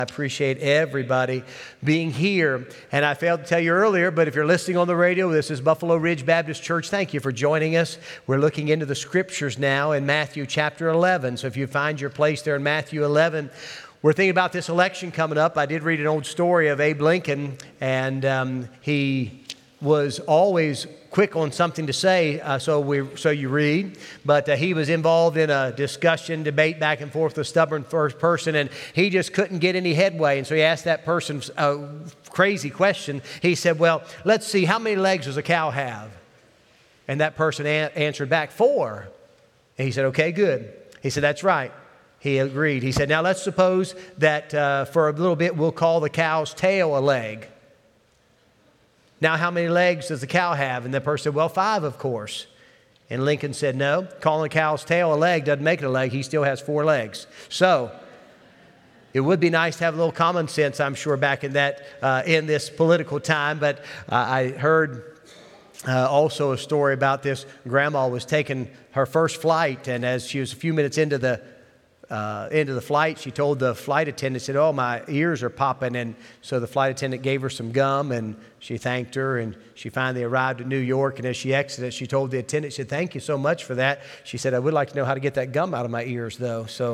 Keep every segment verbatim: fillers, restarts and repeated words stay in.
I appreciate everybody being here. And I failed to tell you earlier, but if you're listening on the radio, this is Buffalo Ridge Baptist Church. Thank you for joining us. We're looking into the Scriptures now in Matthew chapter eleven. So if you find your place there in Matthew eleven, we're thinking about this election coming up. I did read an old story of Abe Lincoln, and um, he was always quick on something to say, uh, so we so you read, but uh, he was involved in a discussion, debate back and forth with a stubborn first person, and he just couldn't get any headway, and so he asked that person a crazy question. He said, well, let's see, how many legs does a cow have? And that person a- answered back, four. And he said, okay, good. He said, that's right. He agreed. He said, now let's suppose that uh, for a little bit we'll call the cow's tail a leg. Now, how many legs does the cow have? And the person said, well, five, of course. And Lincoln said, no, calling a cow's tail a leg doesn't make it a leg. He still has four legs. So it would be nice to have a little common sense, I'm sure, back in that uh, in this political time. But uh, I heard uh, also a story about this. Grandma was taking her first flight, and as she was a few minutes into the Uh, into the flight, she told the flight attendant, said, oh, my ears are popping. And so the flight attendant gave her some gum, and she thanked her, and she finally arrived at New York. And as she exited, she told the attendant, she said, thank you so much for that. She said, I would like to know how to get that gum out of my ears, though. So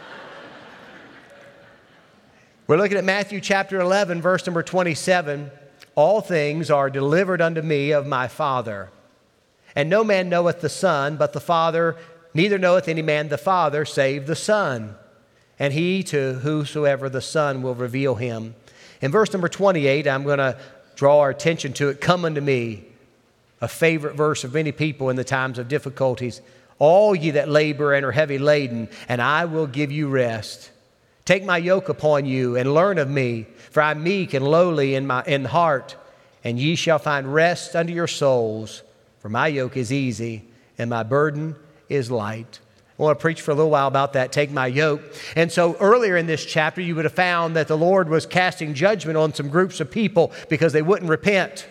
we're looking at Matthew chapter eleven, verse number twenty-seven. All things are delivered unto me of my Father. And no man knoweth the Son, but the Father. Neither knoweth any man the Father, save the Son, and he to whosoever the Son will reveal him. In verse number twenty-eight, I'm going to draw our attention to it. Come unto me, a favorite verse of many people in the times of difficulties. All ye that labor and are heavy laden, and I will give you rest. Take my yoke upon you and learn of me, for I am meek and lowly in my in heart, and ye shall find rest unto your souls. For my yoke is easy, and my burden is light. I want to preach for a little while about that, take my yoke. And so earlier in this chapter, you would have found that the Lord was casting judgment on some groups of people because they wouldn't repent.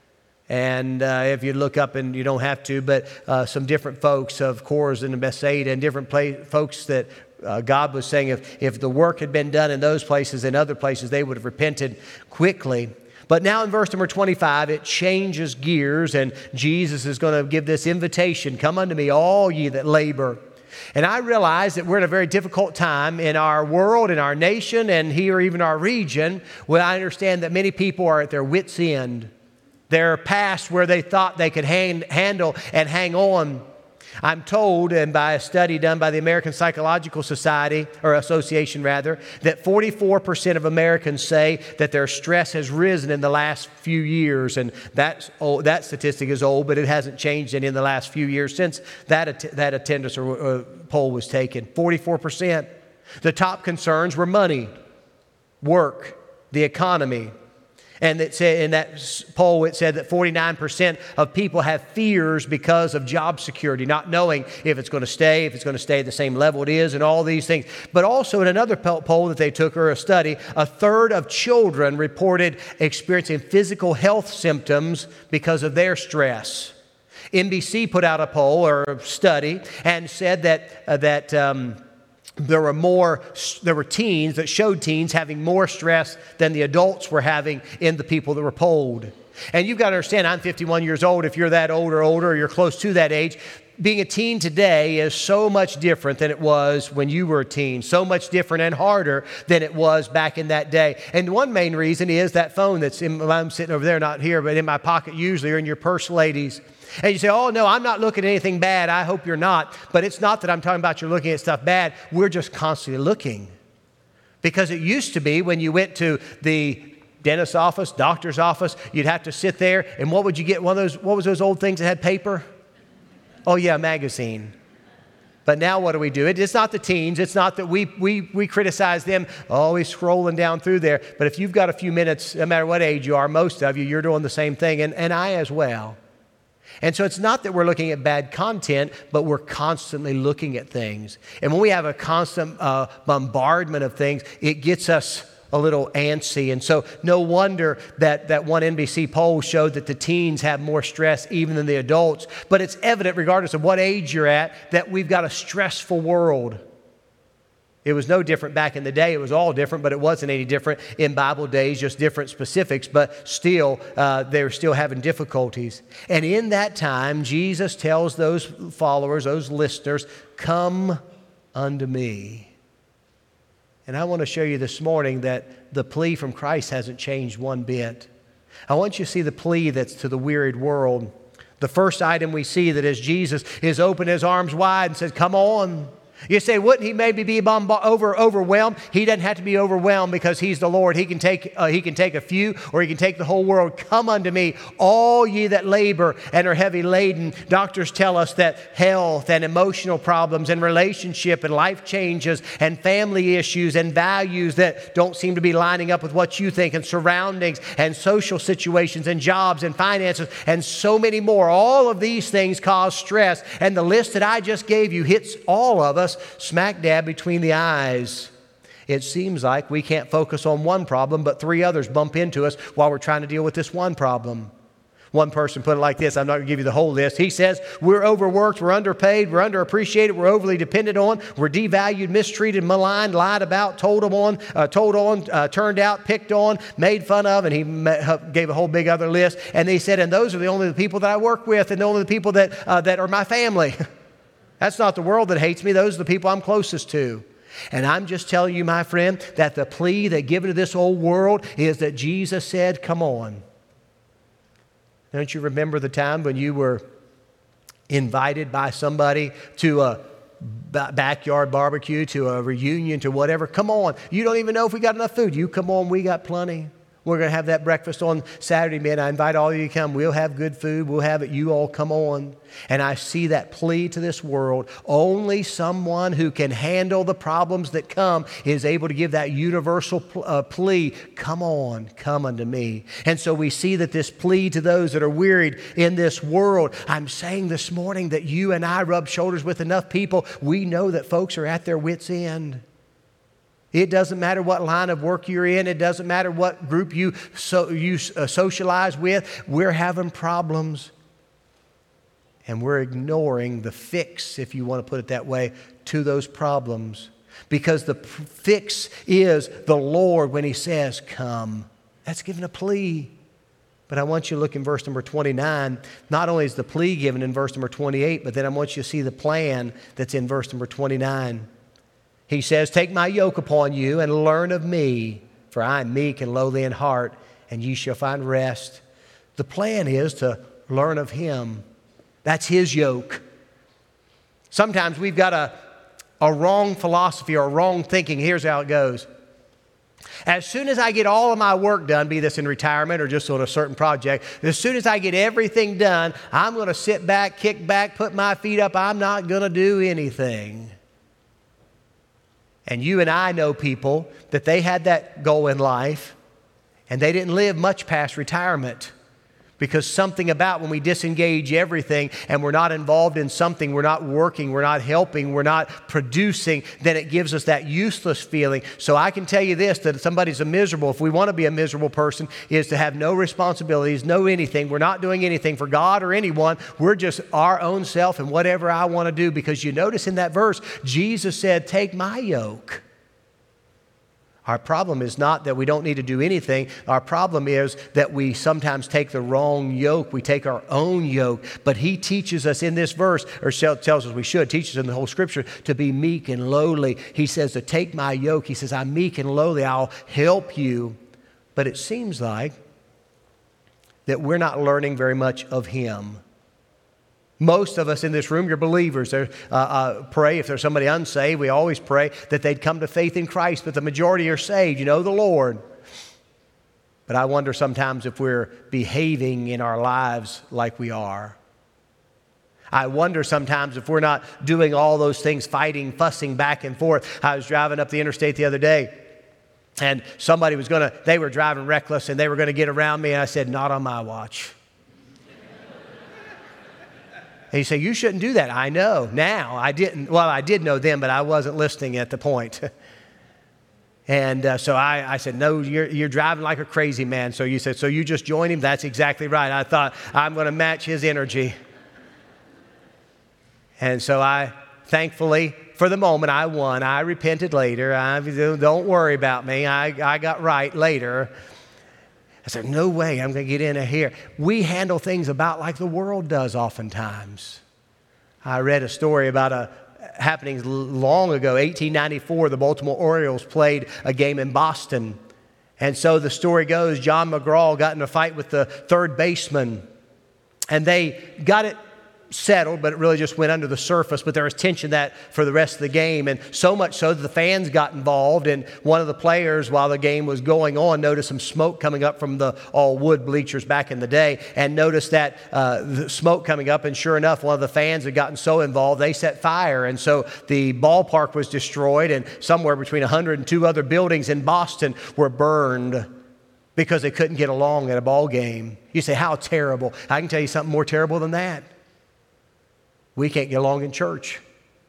And uh, if you look up, and you don't have to, but uh, some different folks of Chorazin and Bethsaida and different place, folks that uh, God was saying if, if the work had been done in those places and other places, they would have repented quickly. But now in verse number twenty-five, it changes gears, and Jesus is going to give this invitation, come unto me, all ye that labor. And I realize that we're in a very difficult time in our world, in our nation, and here even our region, where I understand that many people are at their wits' end. They're past where they thought they could hand, handle and hang on. I'm told, and by a study done by the American Psychological Society, or Association rather, that forty-four percent of Americans say that their stress has risen in the last few years. And that's old, that statistic is old, but it hasn't changed any in the last few years since that, that attendance or uh, poll was taken. forty-four percent. The top concerns were money, work, the economy. And it said, in that poll, it said that forty-nine percent of people have fears because of job security, not knowing if it's going to stay, if it's going to stay at the same level it is, and all these things. But also in another poll that they took, or a study, a third of children reported experiencing physical health symptoms because of their stress. N B C put out a poll or a study and said that uh, that. Um, There were more, there were teens that showed teens having more stress than the adults were having in the people that were polled. And you've got to understand, I'm fifty-one years old. If you're that old or older, or you're close to that age, being a teen today is so much different than it was when you were a teen. So much different and harder than it was back in that day. And one main reason is that phone that's in, I'm sitting over there, not here, but in my pocket usually, or in your purse, ladies. And you say, oh, no, I'm not looking at anything bad. I hope you're not. But it's not that I'm talking about you're looking at stuff bad. We're just constantly looking. Because it used to be when you went to the dentist's office, doctor's office, you'd have to sit there. And what would you get? One of those, what was those old things that had paper? Oh, yeah, a magazine. But now what do we do? It's not the teens. It's not that we we we criticize them, always scrolling down through there. But if you've got a few minutes, no matter what age you are, most of you, you're doing the same thing, and, and I as well. And so it's not that we're looking at bad content, but we're constantly looking at things. And when we have a constant uh, bombardment of things, it gets us a little antsy. And so no wonder that, that one N B C poll showed that the teens have more stress even than the adults. But it's evident, regardless of what age you're at, that we've got a stressful world. It was no different back in the day. It was all different, but it wasn't any different in Bible days, just different specifics. But still, uh, they were still having difficulties. And in that time, Jesus tells those followers, those listeners, come unto me. And I want to show you this morning that the plea from Christ hasn't changed one bit. I want you to see the plea that's to the wearied world. The first item we see that is Jesus is open his arms wide and says, come on. You say, wouldn't he maybe be bomb- over, overwhelmed? He doesn't have to be overwhelmed because he's the Lord. He can take uh, he can take a few or he can take the whole world. Come unto me, all ye that labor and are heavy laden. Doctors tell us that health and emotional problems and relationship and life changes and family issues and values that don't seem to be lining up with what you think and surroundings and social situations and jobs and finances and so many more. All of these things cause stress. And the list that I just gave you hits all of us smack dab between the eyes. It seems like we can't focus on one problem, but three others bump into us while we're trying to deal with this one problem. One person put it like this. I'm not going to give you the whole list. He says, we're overworked, we're underpaid, we're underappreciated, we're overly dependent on, we're devalued, mistreated, maligned, lied about, told on, uh, told on, uh, turned out, picked on, made fun of, and he met, gave a whole big other list. And he said, and those are the only the people that I work with and the only the people that, uh, that are my family. That's not the world that hates me. Those are the people I'm closest to. And I'm just telling you, my friend, that the plea that given to this old world is that Jesus said, come on. Don't you remember the time when you were invited by somebody to a backyard barbecue, to a reunion, to whatever? Come on. You don't even know if we got enough food. You come on, we got plenty. We're going to have that breakfast on Saturday, man. I invite all of you to come. We'll have good food. We'll have it. You all come on. And I see that plea to this world. Only someone who can handle the problems that come is able to give that universal uh, plea. Come on, come unto me. And so we see that this plea to those that are wearied in this world. I'm saying this morning that you and I rub shoulders with enough people. We know that folks are at their wits' end. It doesn't matter what line of work you're in. It doesn't matter what group you, so, you uh, socialize with. We're having problems. And we're ignoring the fix, if you want to put it that way, to those problems. Because the p- fix is the Lord when he says, come. That's giving a plea. But I want you to look in verse number twenty-nine. Not only is the plea given in verse number twenty-eight, but then I want you to see the plan that's in verse number twenty-nine. He says, take my yoke upon you and learn of me, for I am meek and lowly in heart, and ye shall find rest. The plan is to learn of him. That's his yoke. Sometimes we've got a, a wrong philosophy or wrong thinking. Here's how it goes. As soon as I get all of my work done, be this in retirement or just on a certain project, as soon as I get everything done, I'm going to sit back, kick back, put my feet up. I'm not going to do anything. And you and I know people that they had that goal in life and they didn't live much past retirement. Because something about when we disengage everything and we're not involved in something, we're not working, we're not helping, we're not producing, then it gives us that useless feeling. So I can tell you this, that if somebody's a miserable, if we want to be a miserable person, is to have no responsibilities, no anything. We're not doing anything for God or anyone. We're just our own self and whatever I want to do. Because you notice in that verse, Jesus said, take my yoke. Our problem is not that we don't need to do anything. Our problem is that we sometimes take the wrong yoke. We take our own yoke. But he teaches us in this verse, or tells us we should, teaches us in the whole scripture, to be meek and lowly. He says to take my yoke. He says, I'm meek and lowly. I'll help you. But it seems like that we're not learning very much of him. Most of us in this room, you're believers. Uh, uh, pray if there's somebody unsaved. We always pray that they'd come to faith in Christ, but the majority are saved. You know the Lord. But I wonder sometimes if we're behaving in our lives like we are. I wonder sometimes if we're not doing all those things, fighting, fussing back and forth. I was driving up the interstate the other day, and somebody was going to, they were driving reckless, and they were going to get around me, and I said, not on my watch. And you say, you shouldn't do that. I know now. I didn't. Well, I did know then, but I wasn't listening at the point. And uh, so I, I said, no, you're, you're driving like a crazy man. So you said, so you just join him? That's exactly right. I thought, I'm going to match his energy. And so I thankfully for the moment, I won. I repented later. I, don't worry about me. I, I got right later. I said, no way I'm going to get in here. We handle things about like the world does oftentimes. I read a story about a happening long ago, eighteen ninety-four, the Baltimore Orioles played a game in Boston. And so the story goes, John McGraw got in a fight with the third baseman. And they got it settled, but it really just went under the surface. But there was tension that for the rest of the game. And so much so that the fans got involved. And one of the players, while the game was going on, noticed some smoke coming up from the all wood bleachers back in the day. And noticed that uh, the smoke coming up. And sure enough, one of the fans had gotten so involved, they set fire. And so the ballpark was destroyed. And somewhere between one hundred and two other buildings in Boston were burned because they couldn't get along at a ball game. You say, how terrible. I can tell you something more terrible than that. We can't get along in church.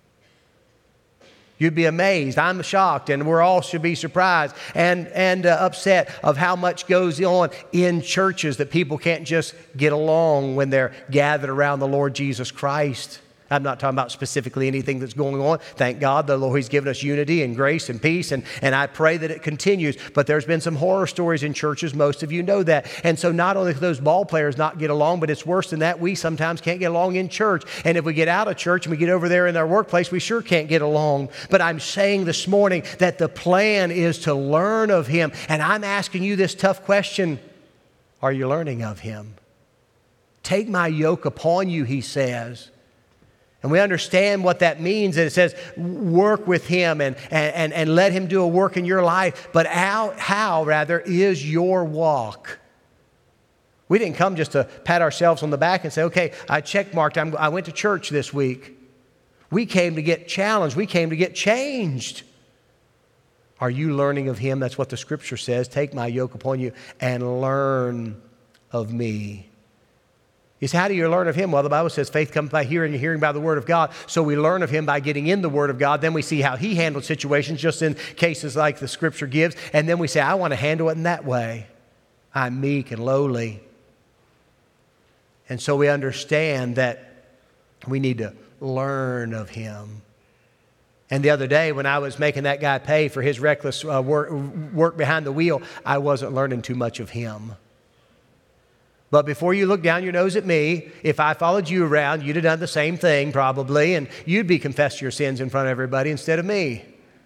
You'd be amazed. I'm shocked, and we're all should be surprised and, and uh, upset of how much goes on in churches that people can't just get along when they're gathered around the Lord Jesus Christ. I'm not talking about specifically anything that's going on. Thank God the Lord, He's given us unity and grace and peace, and, and I pray that it continues. But there's been some horror stories in churches. Most of you know that. And so not only do those ball players not get along, but it's worse than that. We sometimes can't get along in church. And if we get out of church and we get over there in our workplace, we sure can't get along. But I'm saying this morning that the plan is to learn of Him. And I'm asking you this tough question. Are you learning of Him? Take my yoke upon you, He says. And we understand what that means. And it says, work with Him and, and, and let Him do a work in your life. But how, how, rather, is your walk? We didn't come just to pat ourselves on the back and say, okay, I checkmarked. I'm, I went to church this week. We came to get challenged. We came to get changed. Are you learning of Him? That's what the Scripture says. Take my yoke upon you and learn of me. You say, how do you learn of Him? Well, the Bible says faith comes by hearing and hearing by the Word of God. So we learn of Him by getting in the Word of God. Then we see how He handled situations just in cases like the Scripture gives. And then we say, I want to handle it in that way. I'm meek and lowly. And so we understand that we need to learn of Him. And the other day when I was making that guy pay for his reckless uh, work, work behind the wheel, I wasn't learning too much of him. But before you look down your nose at me, if I followed you around, you'd have done the same thing probably, and you'd be confessing your sins in front of everybody instead of me.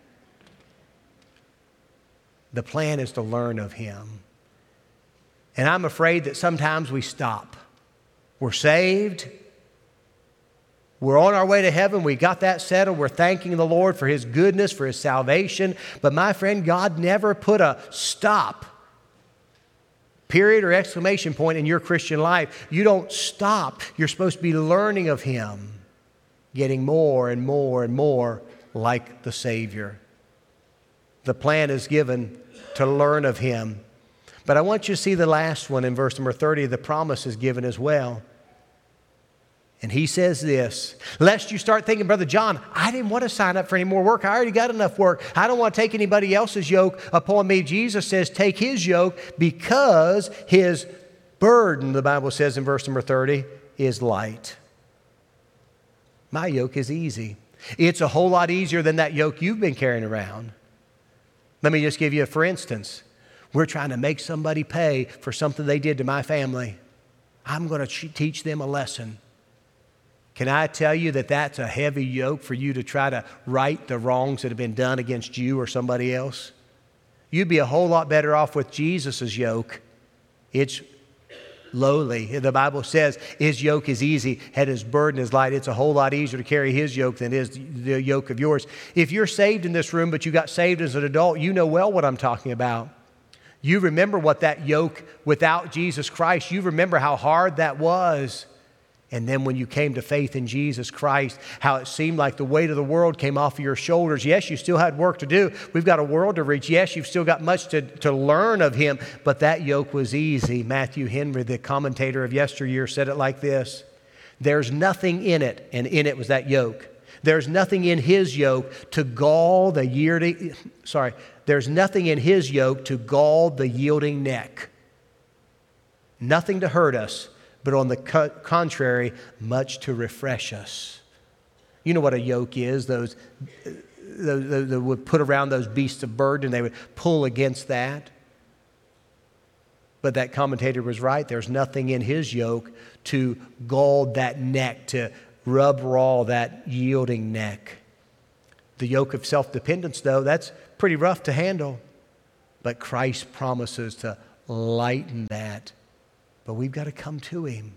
The plan is to learn of Him. And I'm afraid that sometimes we stop. We're saved. We're on our way to heaven. We got that settled. We're thanking the Lord for His goodness, for His salvation. But my friend, God never put a stop, period or exclamation point in your Christian life. You don't stop. You're supposed to be learning of Him, getting more and more and more like the Savior. The plan is given to learn of Him. But I want you to see the last one in verse number thirty. The promise is given as well. And He says this, lest you start thinking, Brother John, I didn't want to sign up for any more work. I already got enough work. I don't want to take anybody else's yoke upon me. Jesus says, take His yoke because His burden, the Bible says in verse number thirty, is light. My yoke is easy. It's a whole lot easier than that yoke you've been carrying around. Let me just give you a for instance. We're trying to make somebody pay for something they did to my family. I'm going to teach them a lesson. Can I tell you that that's a heavy yoke for you to try to right the wrongs that have been done against you or somebody else? You'd be a whole lot better off with Jesus' yoke. It's lowly. The Bible says His yoke is easy and His burden is light. It's a whole lot easier to carry His yoke than it is the yoke of yours. If you're saved in this room, but you got saved as an adult, you know well what I'm talking about. You remember what that yoke without Jesus Christ, you remember how hard that was. And then when you came to faith in Jesus Christ, how it seemed like the weight of the world came off of your shoulders. Yes, you still had work to do. We've got a world to reach. Yes, you've still got much to, to learn of Him, but that yoke was easy. Matthew Henry, the commentator of yesteryear, said it like this. There's nothing in it, and in it was that yoke. There's nothing in His yoke to gall the yielding, sorry, there's nothing in His yoke to gall the yielding neck. Nothing to hurt us, but on the co- contrary, much to refresh us. You know what a yoke is, those, those that would put around those beasts of burden, and they would pull against that. But that commentator was right. There's nothing in his yoke to gall that neck, to rub raw that yielding neck. The yoke of self-dependence, though, that's pretty rough to handle. But Christ promises to lighten that. But we've got to come to Him.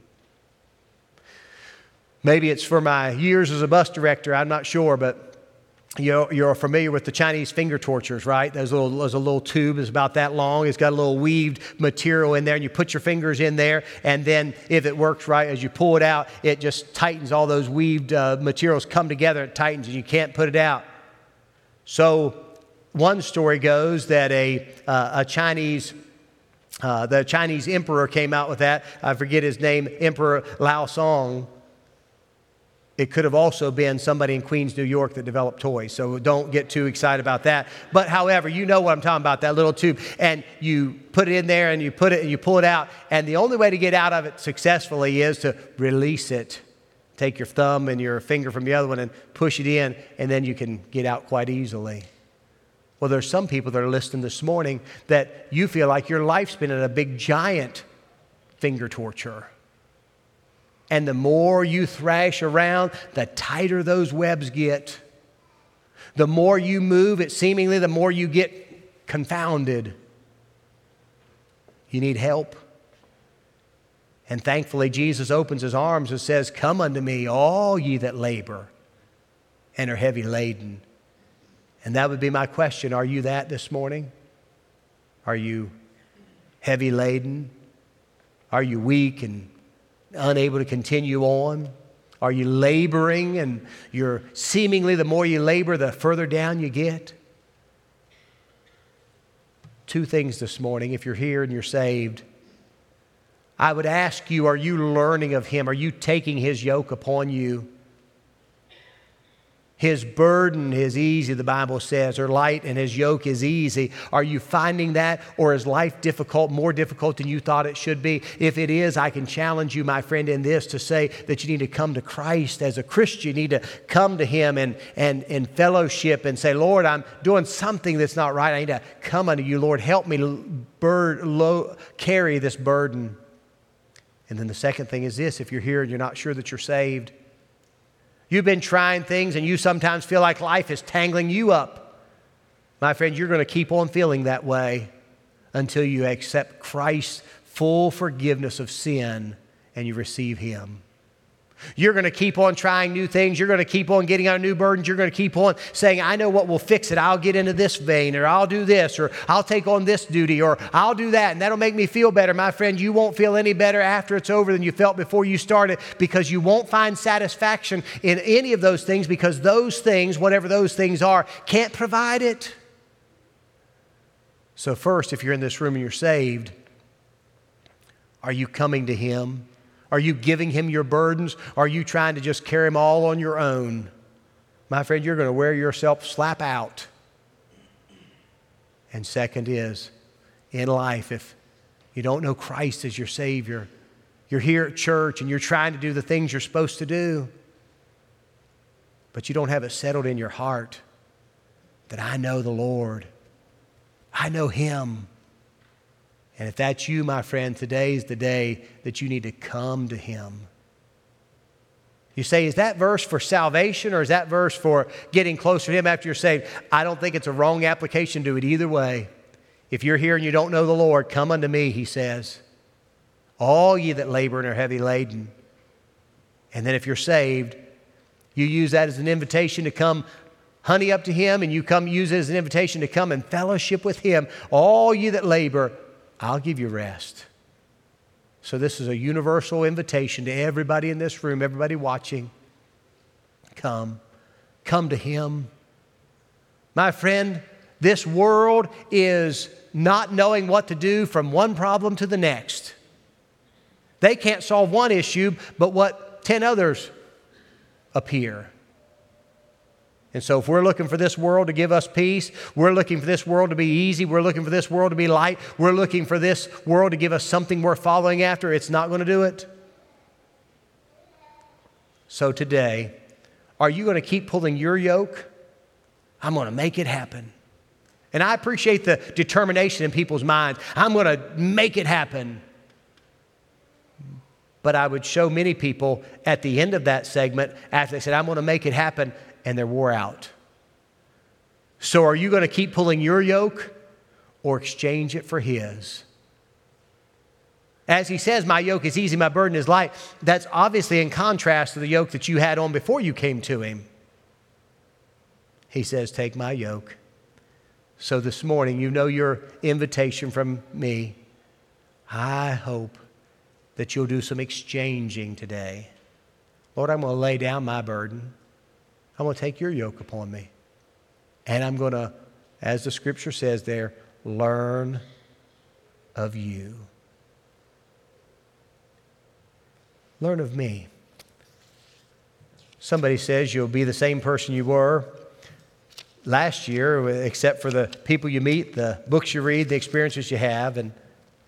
Maybe it's for my years as a bus director, I'm not sure, but you're, you're familiar with the Chinese finger tortures, right? There's a, little, there's a little tube that's about that long. It's got a little weaved material in there, and you put your fingers in there, and then if it works right, as you pull it out, it just tightens. All those weaved uh, materials come together, it tightens, and you can't put it out. So one story goes that a, uh, a Chinese Uh, the Chinese emperor came out with that. I forget his name, Emperor Lao Song. It could have also been somebody in Queens, New York that developed toys. So don't get too excited about that. But however, you know what I'm talking about, that little tube. And you put it in there and you put it and you pull it out. And the only way to get out of it successfully is to release it. Take your thumb and your finger from the other one and push it in, and then you can get out quite easily. Well, there's some people that are listening this morning that you feel like your life's been in a big giant finger torture. And the more you thrash around, the tighter those webs get. The more you move, it seemingly, the more you get confounded. You need help. And thankfully, Jesus opens His arms and says, "Come unto me, all ye that labor and are heavy laden." And that would be my question. Are you that this morning? Are you heavy laden? Are you weak and unable to continue on? Are you laboring and you're seemingly the more you labor, the further down you get? Two things this morning. If you're here and you're saved, I would ask you, are you learning of Him? Are you taking His yoke upon you? His burden is easy, the Bible says, or light, and His yoke is easy. Are you finding that, or is life difficult, more difficult than you thought it should be? If it is, I can challenge you, my friend, in this to say that you need to come to Christ as a Christian. You need to come to Him and, and, and fellowship and say, "Lord, I'm doing something that's not right. I need to come unto you. Lord, help me bur- low, carry this burden." And then the second thing is this: if you're here and you're not sure that you're saved, you've been trying things and you sometimes feel like life is tangling you up. My friend, you're going to keep on feeling that way until you accept Christ's full forgiveness of sin and you receive Him. You're going to keep on trying new things. You're going to keep on getting on new burdens. You're going to keep on saying, "I know what will fix it. I'll get into this vein, or I'll do this, or I'll take on this duty, or I'll do that, and that'll make me feel better." My friend, you won't feel any better after it's over than you felt before you started, because you won't find satisfaction in any of those things, because those things, whatever those things are, can't provide it. So first, if you're in this room and you're saved, are you coming to Him? Are you giving Him your burdens? Are you trying to just carry them all on your own? My friend, you're going to wear yourself slap out. And second is, in life, if you don't know Christ as your Savior, you're here at church and you're trying to do the things you're supposed to do, but you don't have it settled in your heart that I know the Lord. I know Him. And if that's you, my friend, today's the day that you need to come to Him. You say, is that verse for salvation, or is that verse for getting closer to Him after you're saved? I don't think it's a wrong application to it either way. If you're here and you don't know the Lord, come unto me, He says, all ye that labor and are heavy laden. And then if you're saved, you use that as an invitation to come honey up to Him, and you come use it as an invitation to come and fellowship with Him. All ye that labor, I'll give you rest. So this is a universal invitation to everybody in this room, everybody watching. Come. Come to Him. My friend, this world is not knowing what to do from one problem to the next. They can't solve one issue, but what ten others appear. And so if we're looking for this world to give us peace, we're looking for this world to be easy, we're looking for this world to be light, we're looking for this world to give us something worth following after, it's not going to do it. So today, Are you going to keep pulling your yoke? I'm going to make it happen. And I appreciate the determination in people's minds. I'm going to make it happen. But I would show many people at the end of that segment, after they said, I'm going to make it happen, and they're wore out. So are you going to keep pulling your yoke or exchange it for His? As He says, my yoke is easy, my burden is light. That's obviously in contrast to the yoke that you had on before you came to Him. He says, take my yoke. So this morning, you know your invitation from me. I hope that you'll do some exchanging today. Lord, I'm going to lay down my burden. I'm going to take your yoke upon me. And I'm going to, as the scripture says there, learn of you. Learn of me. Somebody says you'll be the same person you were last year, except for the people you meet, the books you read, the experiences you have. And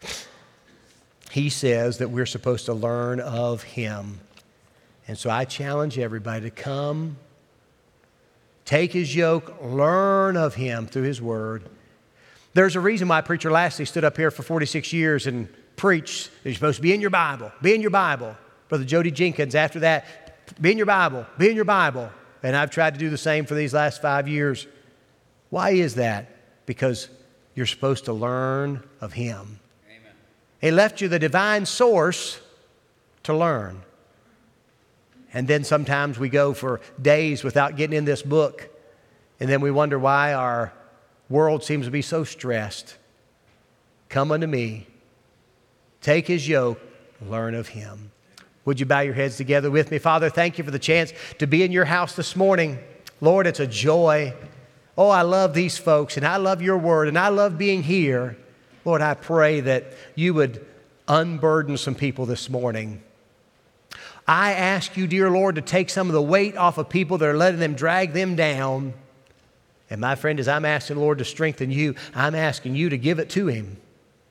he says that we're supposed to learn of Him. And so I challenge everybody to come, take His yoke, learn of Him through His Word. There's a reason why Preacher Lashley stood up here for forty-six years and preached. You're supposed to be in your Bible, be in your Bible. Brother Jody Jenkins, after that, be in your Bible, be in your Bible. And I've tried to do the same for these last five years. Why is that? Because you're supposed to learn of Him. Amen. He left you the divine source to learn. And then sometimes we go for days without getting in this book. And then we wonder why our world seems to be so stressed. Come unto me. Take His yoke. Learn of Him. Would you bow your heads together with me? Father, thank you for the chance to be in your house this morning. Lord, it's a joy. Oh, I love these folks, and I love your word, and I love being here. Lord, I pray that you would unburden some people this morning. I ask you, dear Lord, to take some of the weight off of people that are letting them drag them down. And my friend, as I'm asking, Lord, to strengthen you, I'm asking you to give it to Him.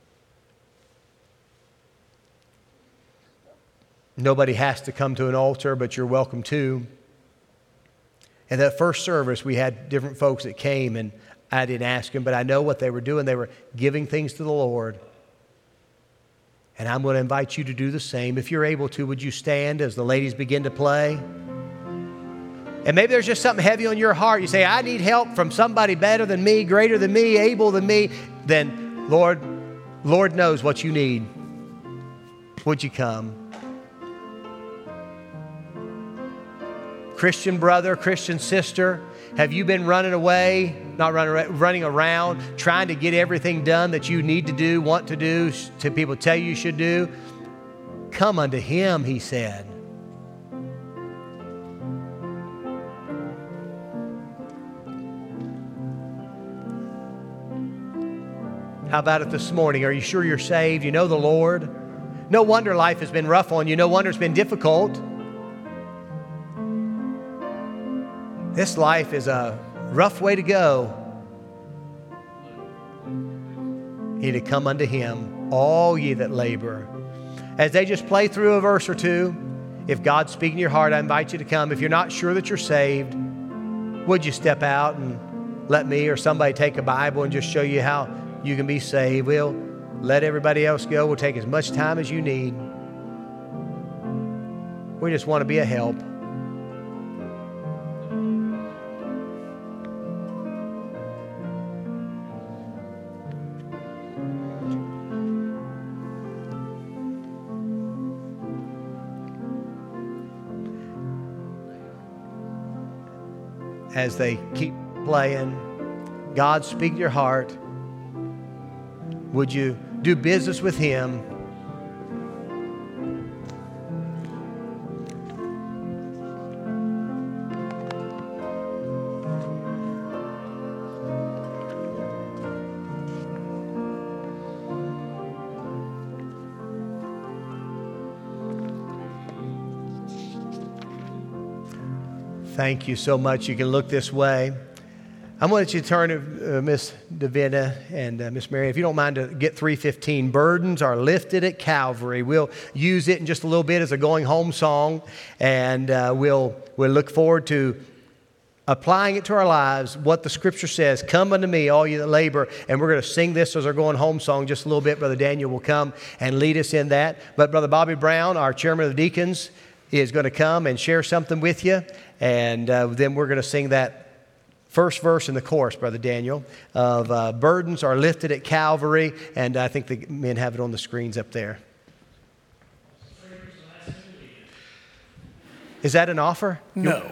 Nobody has to come to an altar, but you're welcome to. In that first service, we had different folks that came, and I didn't ask them, but I know what they were doing. They were giving things to the Lord. And I'm going to invite you to do the same. If you're able to, would you stand as the ladies begin to play? And maybe there's just something heavy on your heart. You say, I need help from somebody better than me, greater than me, able than me. Then, Lord, Lord knows what you need. Would you come? Christian brother, Christian sister, have you been running away, not running, running around, trying to get everything done that you need to do, want to do, to people tell you you should do? Come unto Him, He said. How about it this morning? Are you sure you're saved? You know the Lord? No wonder life has been rough on you. No wonder it's been difficult. This life is a rough way to go. You need to come unto Him, all ye that labor. As they just play through a verse or two, if God's speaking to your heart, I invite you to come. If you're not sure that you're saved, would you step out and let me or somebody take a Bible and just show you how you can be saved? We'll let everybody else go. We'll take as much time as you need. We just want to be a help. As they keep playing, God, speak to your heart. Would you do business with Him? Thank you so much. You can look this way. I'm going to let you turn to uh, Miss Davina and uh, Miss Mary, if you don't mind, to get three fifteen. Burdens are lifted at Calvary. We'll use it in just a little bit as a going home song, and uh, we'll we'll look forward to applying it to our lives, what the Scripture says. Come unto me, all you that labor. And we're going to sing this as our going home song just a little bit. Brother Daniel will come and lead us in that. But Brother Bobby Brown, our chairman of the deacons, is going to come and share something with you. And uh, then we're going to sing that first verse in the chorus, Brother Daniel, of uh, burdens are lifted at Calvary. And I think the men have it on the screens up there. Is that an offer? No.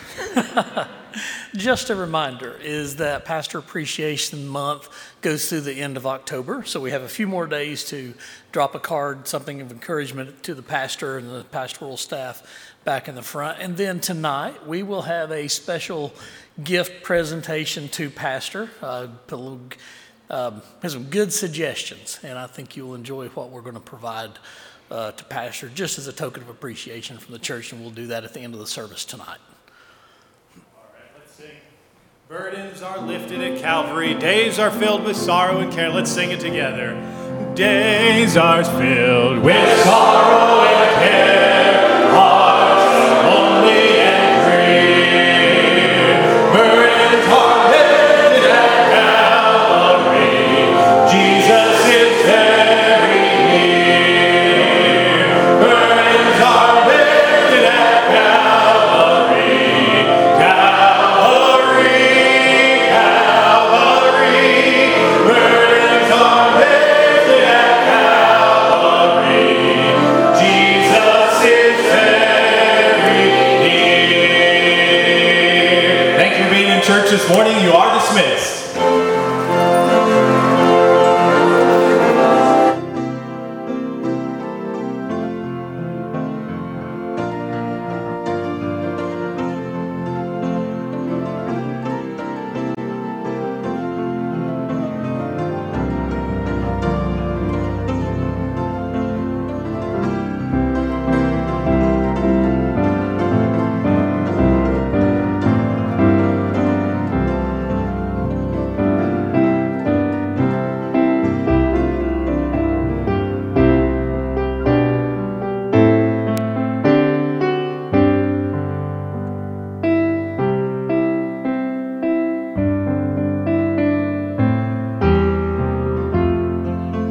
Just a reminder is that Pastor Appreciation Month goes through the end of October, so we have a few more days to drop a card, something of encouragement to the pastor and the pastoral staff back in the front. And then tonight we will have a special gift presentation to Pastor. Uh, put a little, um, has some good suggestions, and I think you'll enjoy what we're going to provide uh, to Pastor just as a token of appreciation from the church, and we'll do that at the end of the service tonight. Burdens are lifted at Calvary, days are filled with sorrow and care. Let's sing it together. Days are filled with sorrow and